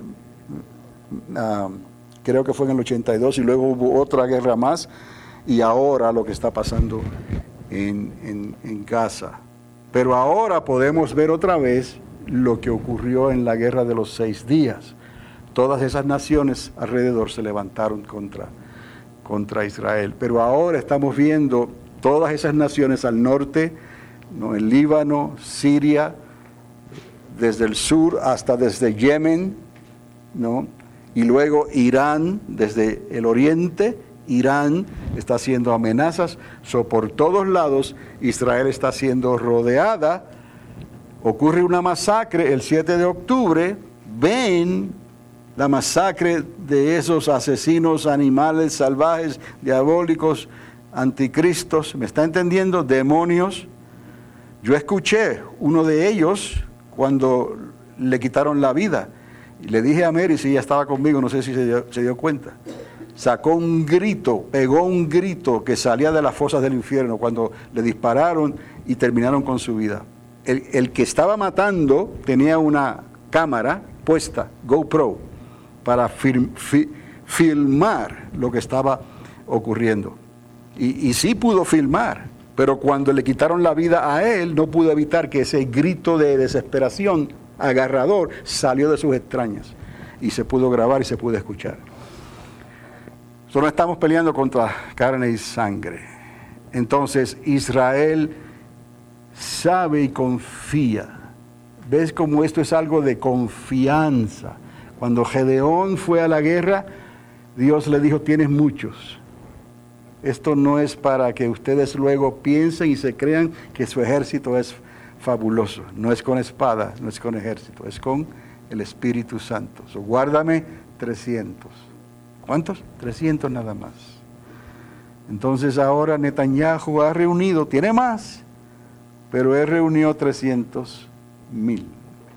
uh, creo que fue en el ochenta y dos, y luego hubo otra guerra más, y ahora lo que está pasando en, en, en Gaza. Pero ahora podemos ver otra vez lo que ocurrió en la guerra de los seis días. Todas esas naciones alrededor se levantaron contra, contra Israel. Pero ahora estamos viendo todas esas naciones al norte, ¿no? El Líbano, Siria, desde el sur hasta desde Yemen, ¿no? Y luego Irán, desde el oriente, Irán está haciendo amenazas. So, por todos lados, Israel está siendo rodeada. Ocurre una masacre el siete de octubre. Ven la masacre de esos asesinos animales salvajes, diabólicos, anticristos. ¿Me está entendiendo? Demonios. Yo escuché uno de ellos cuando le quitaron la vida. Y le dije a Mary, si ella estaba conmigo, no sé si se dio, se dio cuenta. Sacó un grito, pegó un grito que salía de las fosas del infierno cuando le dispararon y terminaron con su vida. El, el que estaba matando tenía una cámara puesta, GoPro, para film, fi, filmar lo que estaba ocurriendo. Y, y sí pudo filmar, pero cuando le quitaron la vida a él, no pudo evitar que ese grito de desesperación agarrador salió de sus entrañas y se pudo grabar y se pudo escuchar. Solo estamos peleando contra carne y sangre. Entonces Israel sabe y confía. ¿Ves cómo esto es algo de confianza? Cuando Gedeón fue a la guerra, Dios le dijo, tienes muchos. Esto no es para que ustedes luego piensen y se crean que su ejército es fabuloso. No es con espada, no es con ejército, es con el Espíritu Santo. So, guárdame trescientos. ¿Cuántos? trescientos nada más. Entonces ahora Netanyahu ha reunido, tiene más, pero él reunió trescientos mil.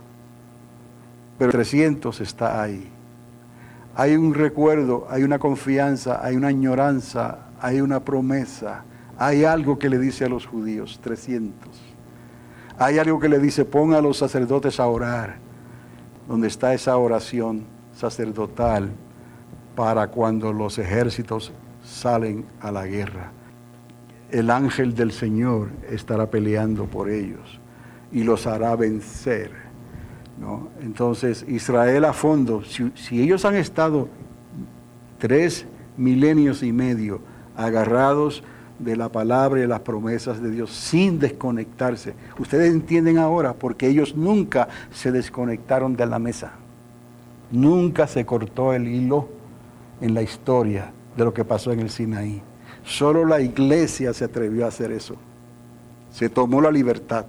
Pero trescientos está ahí. Hay un recuerdo, hay una confianza, hay una añoranza, hay una promesa. Hay algo que le dice a los judíos, trescientos. Hay algo que le dice, pon a los sacerdotes a orar, donde está esa oración sacerdotal para cuando los ejércitos salen a la guerra. El ángel del Señor estará peleando por ellos y los hará vencer, ¿no? Entonces, Israel a fondo, si, si ellos han estado tres milenios y medio agarrados de la palabra y de las promesas de Dios sin desconectarse. Ustedes entienden ahora porque ellos nunca se desconectaron de la mesa. Nunca se cortó el hilo en la historia de lo que pasó en el Sinaí. Solo la iglesia se atrevió a hacer eso. Se tomó la libertad,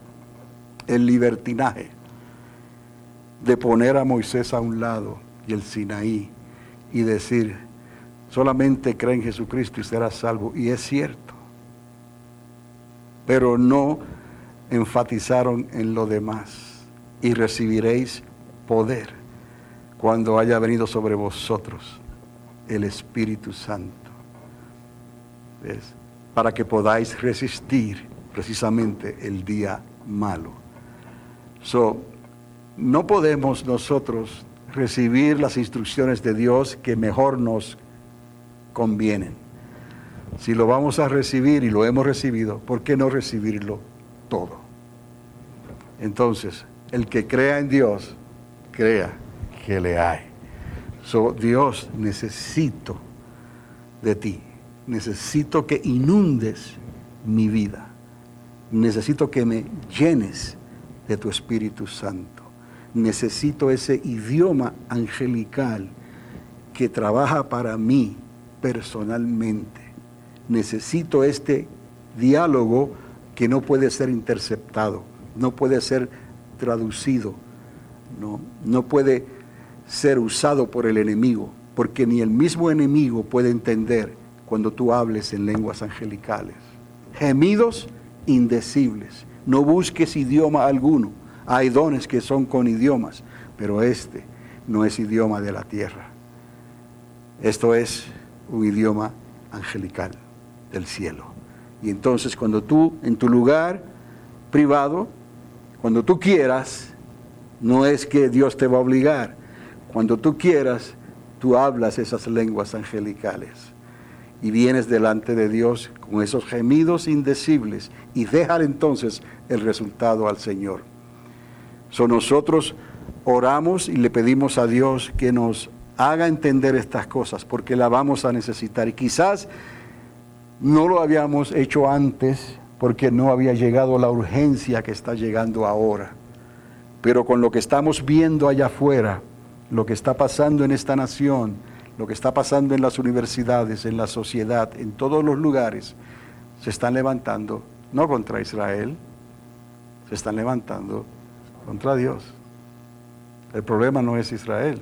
el libertinaje de poner a Moisés a un lado y el Sinaí y decir, solamente cree en Jesucristo y serás salvo. Y es cierto. Pero no enfatizaron en lo demás. Y recibiréis poder cuando haya venido sobre vosotros el Espíritu Santo. ¿Ves? Para que podáis resistir precisamente el día malo. So, no podemos nosotros recibir las instrucciones de Dios que mejor nos convienen. Si lo vamos a recibir y lo hemos recibido, ¿por qué no recibirlo todo? Entonces, el que crea en Dios, crea que le hay. So, Dios, necesito de ti. Necesito que inundes mi vida. Necesito que me llenes de tu Espíritu Santo. Necesito ese idioma angelical que trabaja para mí personalmente. Necesito este diálogo que no puede ser interceptado, no puede ser traducido, no, no puede ser usado por el enemigo, porque ni el mismo enemigo puede entender cuando tú hables en lenguas angelicales. Gemidos indecibles. No busques idioma alguno. Hay dones que son con idiomas, pero este no es idioma de la tierra. Esto es un idioma angelical del cielo. Y entonces cuando tú en tu lugar privado, cuando tú quieras, no es que Dios te va a obligar. Cuando tú quieras, tú hablas esas lenguas angelicales y vienes delante de Dios con esos gemidos indecibles y dejar entonces el resultado al Señor. So, nosotros oramos y le pedimos a Dios que nos haga entender estas cosas, porque la vamos a necesitar. Y quizás no lo habíamos hecho antes, porque no había llegado la urgencia que está llegando ahora. Pero con lo que estamos viendo allá afuera, lo que está pasando en esta nación, lo que está pasando en las universidades, en la sociedad, en todos los lugares, se están levantando, no contra Israel, se están levantando contra Dios. El problema no es Israel,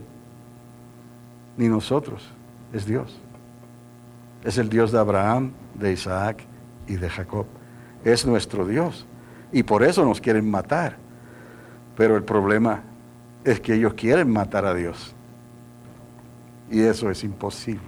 ni nosotros, es Dios. Es el Dios de Abraham, de Isaac y de Jacob. Es nuestro Dios. Y por eso nos quieren matar. Pero el problema es que ellos quieren matar a Dios. Y eso es imposible.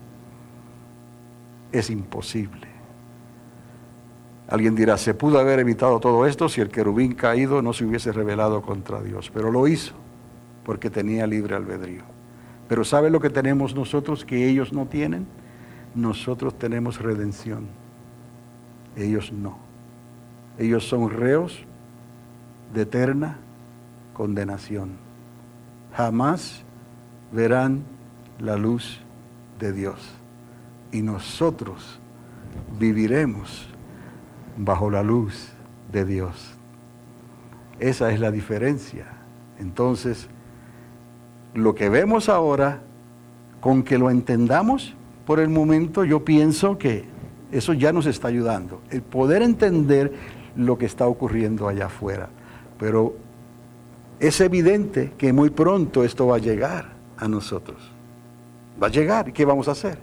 Es imposible. Alguien dirá, se pudo haber evitado todo esto si el querubín caído no se hubiese rebelado contra Dios. Pero lo hizo, porque tenía libre albedrío. Pero ¿sabe lo que tenemos nosotros que ellos no tienen? Nosotros tenemos redención. Ellos no. Ellos son reos de eterna condenación. Jamás verán la luz de Dios. Y nosotros viviremos bajo la luz de Dios. Esa es la diferencia. Entonces, lo que vemos ahora, con que lo entendamos por el momento, yo pienso que eso ya nos está ayudando. El poder entender lo que está ocurriendo allá afuera. Pero es evidente que muy pronto esto va a llegar a nosotros. Va a llegar. ¿Y qué vamos a hacer?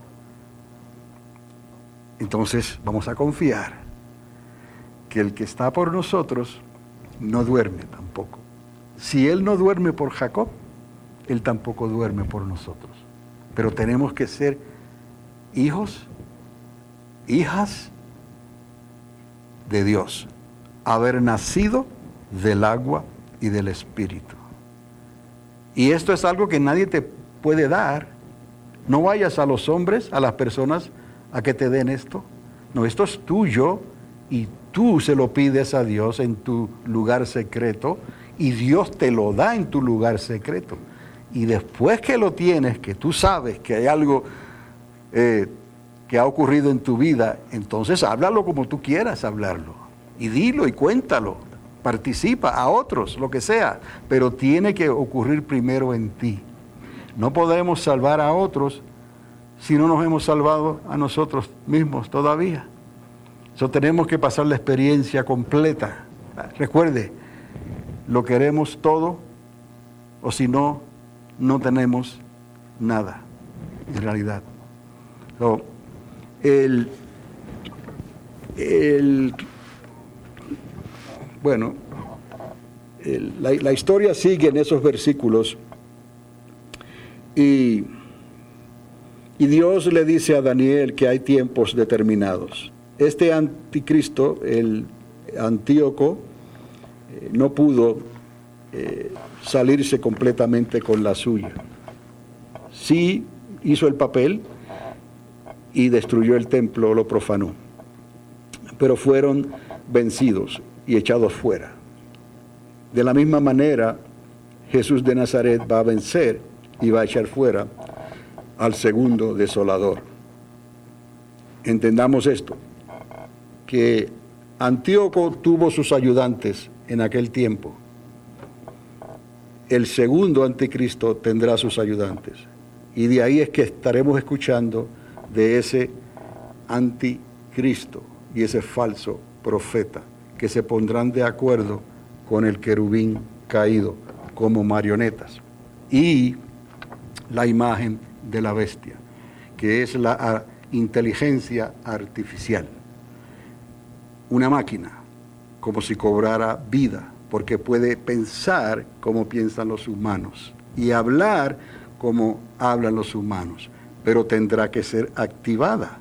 Entonces vamos a confiar que el que está por nosotros no duerme tampoco. Si Él no duerme por Jacob, Él tampoco duerme por nosotros. Pero tenemos que ser hijos, hijas de Dios, haber nacido del agua y del Espíritu. Y esto es algo que nadie te puede dar. No vayas a los hombres, a las personas, a que te den esto. No, esto es tuyo y tú se lo pides a Dios en tu lugar secreto y Dios te lo da en tu lugar secreto. Y después que lo tienes, que tú sabes que hay algo eh, que ha ocurrido en tu vida, entonces háblalo como tú quieras hablarlo. Y dilo y cuéntalo. Participa a otros, lo que sea. Pero tiene que ocurrir primero en ti. No podemos salvar a otros si no nos hemos salvado a nosotros mismos todavía. Eso tenemos que pasar la experiencia completa. Recuerde, lo queremos todo, o si no, no tenemos nada, en realidad. So, el, el, bueno, el, la, la historia sigue en esos versículos y, y Dios le dice a Daniel que hay tiempos determinados. este anticristo, el Antíoco, eh, no pudo eh, salirse completamente con la suya. Sí hizo el papel y destruyó el templo, lo profanó, pero fueron vencidos y echados fuera. De la misma manera, Jesús de Nazaret va a vencer y va a echar fuera al segundo desolador. Entendamos esto, que Antíoco tuvo sus ayudantes en aquel tiempo. El segundo anticristo tendrá sus ayudantes. Y de ahí es que estaremos escuchando de ese anticristo y ese falso profeta, que se pondrán de acuerdo con el querubín caído como marionetas. Y la imagen de la bestia, que es la inteligencia artificial. Una máquina, como si cobrara vida, porque puede pensar como piensan los humanos y hablar como hablan los humanos, pero tendrá que ser activada,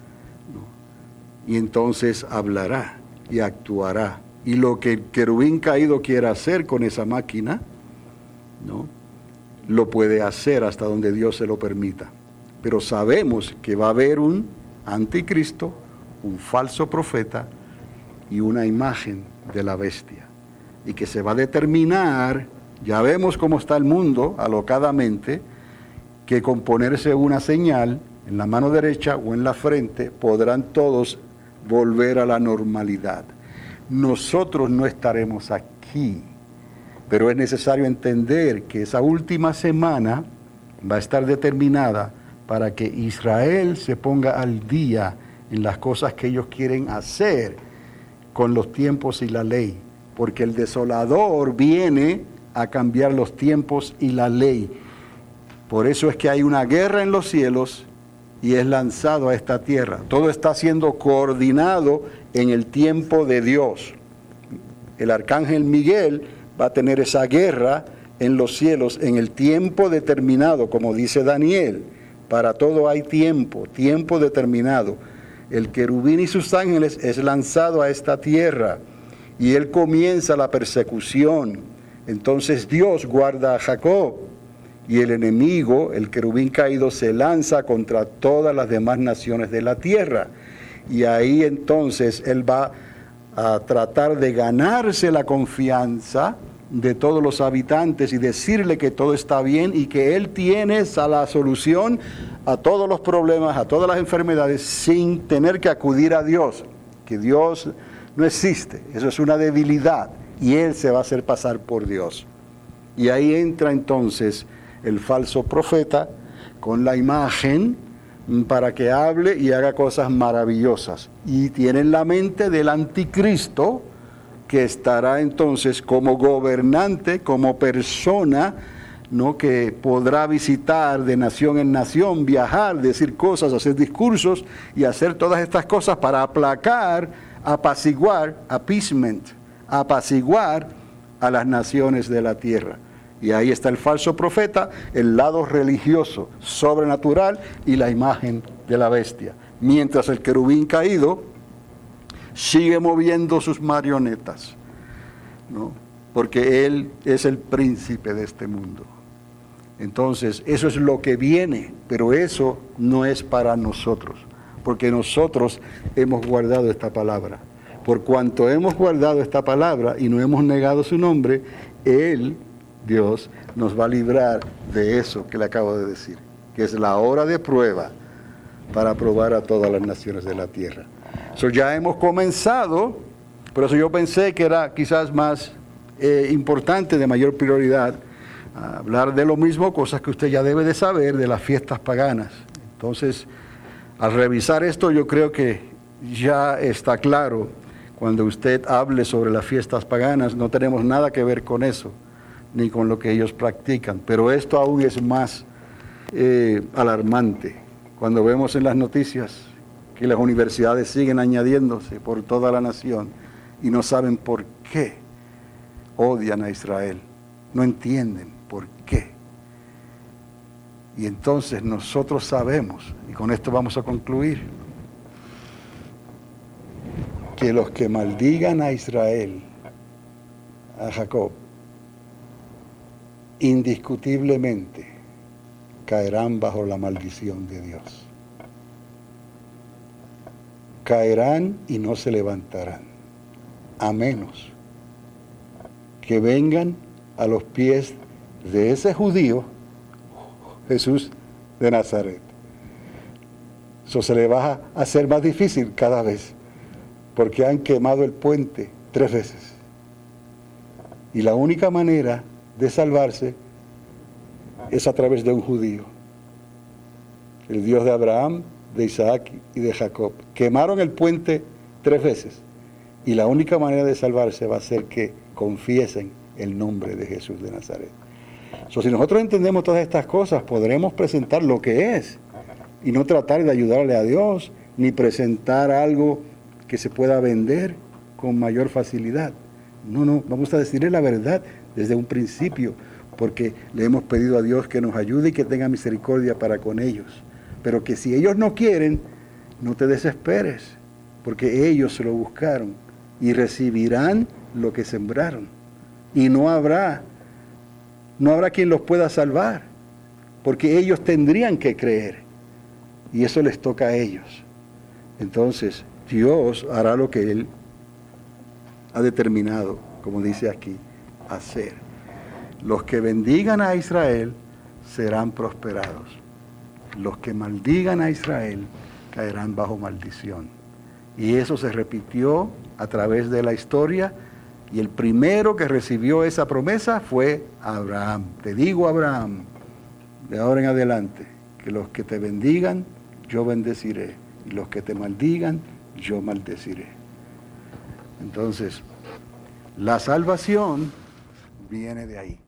¿no? Y entonces hablará y actuará. Y lo que el querubín caído quiera hacer con esa máquina, ¿no?, lo puede hacer hasta donde Dios se lo permita. Pero sabemos que va a haber un anticristo, un falso profeta y una imagen de la bestia. Y que se va a determinar, ya vemos cómo está el mundo alocadamente, que con ponerse una señal en la mano derecha o en la frente podrán todos volver a la normalidad. Nosotros no estaremos aquí, pero es necesario entender que esa última semana va a estar determinada para que Israel se ponga al día en las cosas que ellos quieren hacer con los tiempos y la ley, porque el desolador viene a cambiar los tiempos y la ley. Por eso es que hay una guerra en los cielos y es lanzado a esta tierra. Todo está siendo coordinado en el tiempo de Dios. El arcángel Miguel va a tener esa guerra en los cielos en el tiempo determinado, como dice Daniel. Para todo hay tiempo, tiempo determinado. El querubín y sus ángeles es lanzado a esta tierra y él comienza la persecución. Entonces Dios guarda a Jacob y el enemigo, el querubín caído, se lanza contra todas las demás naciones de la tierra. Y ahí entonces él va a tratar de ganarse la confianza de todos los habitantes y decirle que todo está bien y que él tiene la solución a todos los problemas, a todas las enfermedades, sin tener que acudir a Dios, que Dios no existe, eso es una debilidad, y él se va a hacer pasar por Dios. Y ahí entra entonces el falso profeta con la imagen para que hable y haga cosas maravillosas. Y tiene en la mente del anticristo, que estará entonces como gobernante, como persona, ¿no?, que podrá visitar de nación en nación, viajar, decir cosas, hacer discursos y hacer todas estas cosas para aplacar, apaciguar, appeasement, apaciguar a las naciones de la tierra. Y ahí está el falso profeta, el lado religioso, sobrenatural y la imagen de la bestia. Mientras el querubín caído sigue moviendo sus marionetas, ¿no?, porque él es el príncipe de este mundo. Entonces, eso es lo que viene, pero eso no es para nosotros, porque nosotros hemos guardado esta palabra. Por cuanto hemos guardado esta palabra y no hemos negado su nombre, Él, Dios, nos va a librar de eso que le acabo de decir, que es la hora de prueba para probar a todas las naciones de la tierra. So, ya hemos comenzado, por eso yo pensé que era quizás más eh, importante, de mayor prioridad, hablar de lo mismo, cosas que usted ya debe de saber de las fiestas paganas. Entonces, al revisar esto, yo creo que ya está claro, cuando usted hable sobre las fiestas paganas, no tenemos nada que ver con eso, ni con lo que ellos practican. Pero esto aún es más eh, alarmante, cuando vemos en las noticias que las universidades siguen añadiéndose por toda la nación y no saben por qué odian a Israel, no entienden por qué. Y entonces nosotros sabemos, y con esto vamos a concluir, que los que maldigan a Israel, a Jacob, indiscutiblemente caerán bajo la maldición de Dios. Caerán y no se levantarán, a menos que vengan a los pies de ese judío, Jesús de Nazaret. Eso se le va a hacer más difícil cada vez, porque han quemado el puente tres veces. Y la única manera de salvarse es a través de un judío, el Dios de Abraham, de Isaac y de Jacob. Quemaron el puente tres veces, y la única manera de salvarse va a ser que confiesen el nombre de Jesús de Nazaret. So, si nosotros entendemos todas estas cosas, podremos presentar lo que es, y no tratar de ayudarle a Dios, ni presentar algo que se pueda vender con mayor facilidad. No, no, vamos a decirle la verdad desde un principio, porque le hemos pedido a Dios que nos ayude y que tenga misericordia para con ellos. Pero que si ellos no quieren, no te desesperes, porque ellos se lo buscaron y recibirán lo que sembraron. Y no habrá, no habrá quien los pueda salvar, porque ellos tendrían que creer. Y eso les toca a ellos. Entonces, Dios hará lo que Él ha determinado, como dice aquí, hacer. Los que bendigan a Israel serán prosperados. Los que maldigan a Israel caerán bajo maldición. Y eso se repitió a través de la historia, y el primero que recibió esa promesa fue Abraham. Te digo, Abraham, de ahora en adelante, que los que te bendigan, yo bendeciré, y los que te maldigan, yo maldeciré. Entonces, la salvación viene de ahí.